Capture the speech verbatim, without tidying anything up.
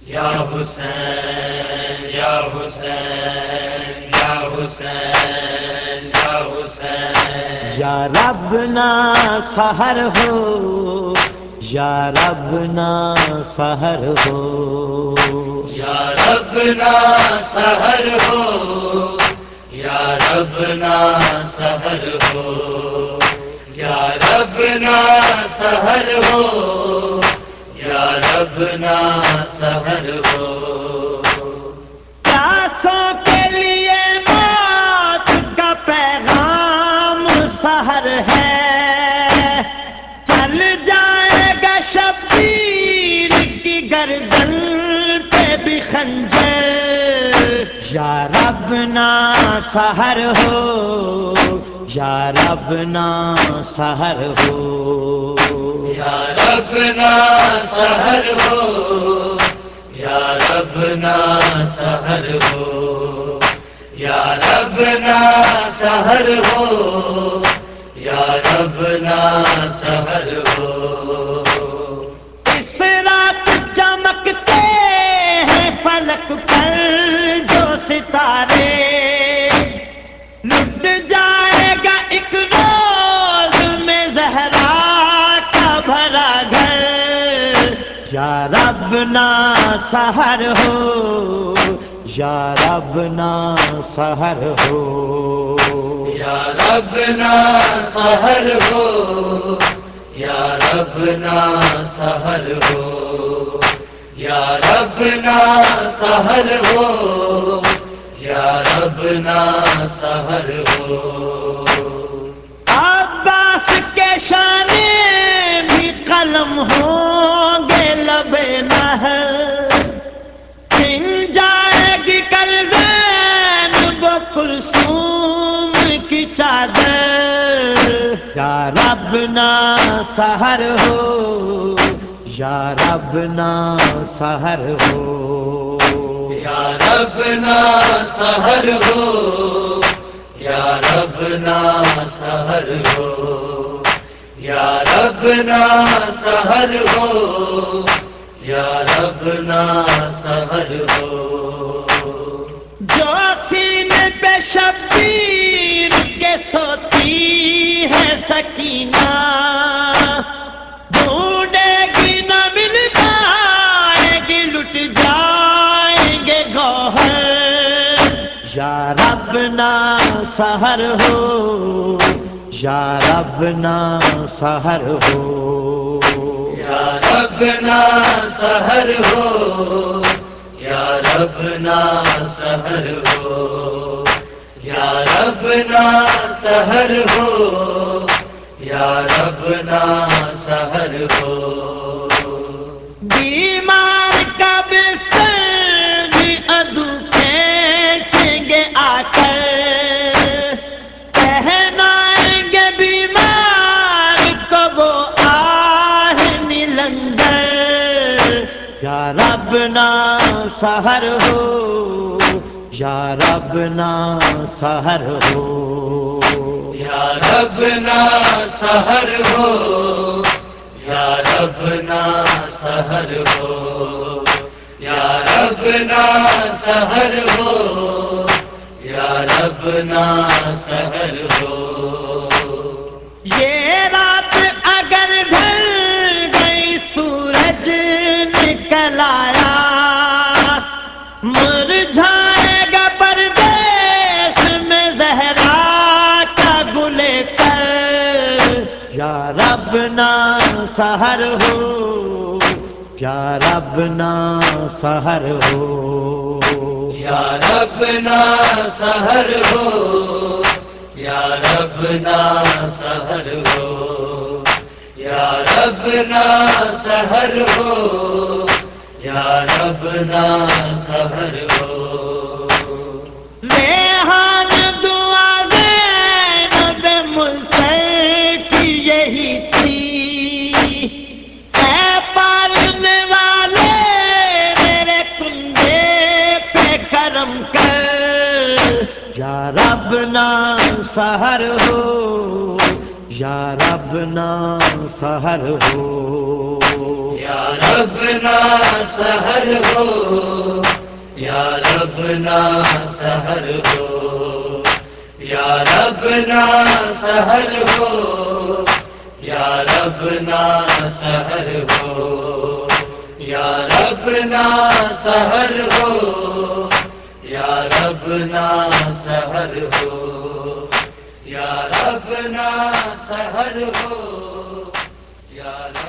یا حسین یا حسین یا حسین یا حسین یا رب نا سحر ہو یا رب نا سحر ہو یا رب نا سحر ہو یا رب نا سحر ہو یا رب نا سحر ہو یا رب نا سحر ہو پیاسوں کے لیے موت کا پیغام سحر ہے چل جائے گا شبیر کی گردن پہ بھی خنجر یا رب نا سحر ہو یا رب نا سحر ہو یا رب نا سحر ہو یا رب نا سحر ہو یا رب نا سحر ہو یا رب نا سحر ہو اس رات چمکتے ہیں فلک پر جو ستارے لٹ جائے گا ایک روز میں زہرا کا بھرا گھر یا رب نا سحر ہو یا رب نا سحر ہو یا رب نا سحر ہو یا رب نا سحر ہو یا رب نا سحر ہو یا رب نا سحر ہو عباس کے شانے بھی قلم ہوں گے لبے نہر کھل جائے گی کل زینب و کلثوم کی چادر یا رب نا سحر ہو یا رب نا سحر ہو یا رب نا سحر ہو یا رب نا سحر ہو یا رب نا سحر ہو یا رب نا سحر ہو جو سینے پہ شبیر کے سوتی ہے سکینہ ڈھونڈے گی نہ مل پائے گی لٹ جائیں گے گوہر یا رب نا سحر ہو یا رب نا سحر ہو یا رب نا سحر ہو یا رب نا سحر ہو یا رب نا سحر ہو یا رب نا سحر ہو بیمار کا بستر بھی عدو کھینچیں گے آ کر پہنائیں گے بیمار کو وہ آہ نیلنگر یا رب نا سحر ہو یا رب نا سحر ہو یا رب نا سحر ہو یا رب نا سحر ہو یا رب نا سحر ہو یا رب نا سحر ہو یہ رات اگر ڈھل گئی سورج نکل آیا مرجھائے گا پردیس میں زہرا کا گل تر یا رب نا سحر ہو یا رب نا سحر ہو یا رب نا سحر ہو یا رب نا سحر ہو یا رب نا سحر ہو یا رب نا سحر ہو ریحان دعا زینب مضطر کی یہی تھی اے پالنے والے میرے کندھے پہ کرم کر یا رب نا سحر ہو یا رب نا سحر ہو یا رب نا سحر ہو یا رب نا سحر ہو یا رب نا سحر ہو یا رب نا سحر ہو یا رب نا سحر ہو یا رب نا سحر ہو یا رب نا سحر ہو یا